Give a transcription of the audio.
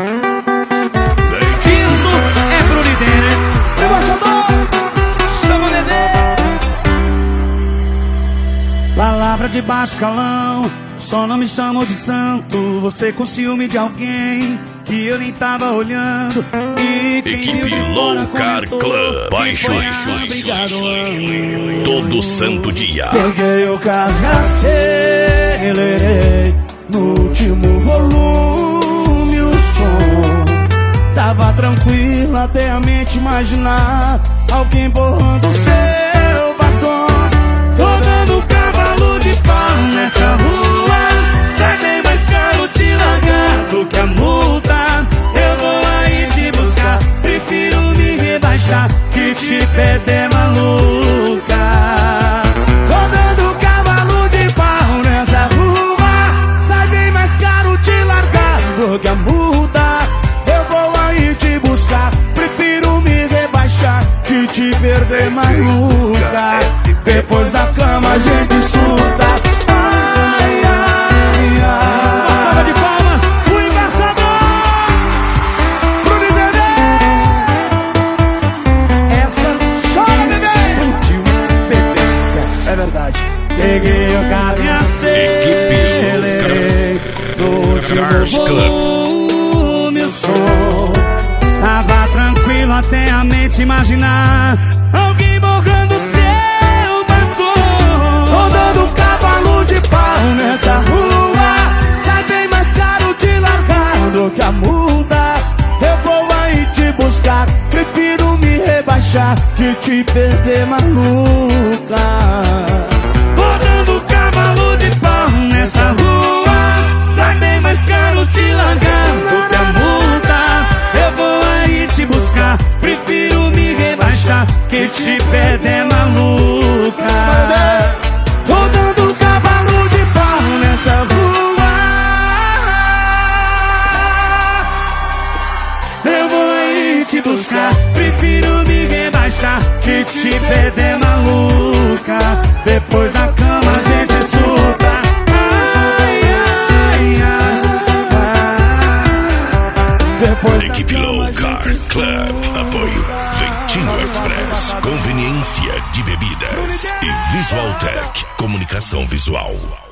Isso é pro líder, né? Chama o Dedê. Palavra de baixo calão, só não me chamam de santo. Você com ciúme de alguém que eu nem tava olhando. E Equipe Low Car Club, baixo todo santo dia. Peguei o carro e acelerei no último volume o som. Tava tranquilo até a mente imaginar alguém borrando o seu batom. Rodando cavalo de pau nessa rua, sai bem mais caro te largar do que a multa. Eu vou aí te buscar, prefiro me rebaixar que te perder, maluca. Rodando cavalo de pau nessa rua, sai bem mais caro te largar do que a multa. Eu vou aí te buscar, prefiro me rebaixar que te perder, maluca. Depois da cama a gente surta. Ai, ai, ai. Uma salva de palmas, o embaixador pro Dedê. Essa chora, bebê. É verdade. Peguei o carro e acelerei no último volume o som. Tava tranquilo até a mente imaginar alguém borrando seu batom. Rodando cavalo de pau nessa rua, sai bem mais caro te largar do que a multa. Eu vou aí te buscar, prefiro me rebaixar que te perder, maluca. Rodando cavalo de pau nessa rua, sai bem mais caro te largar do que a multa. Eu vou aí te buscar, prefiro me rebaixar que te perder, maluca. Rodando cavalo de pau nessa rua, eu vou aí te buscar, prefiro me rebaixar que te perder, maluca. Depois da cama a gente surta. Ai, ai, ai. Depois Equipe Low Car Club, apoio Ventinho Express, conveniência de bebidas e Visual Tech, comunicação visual.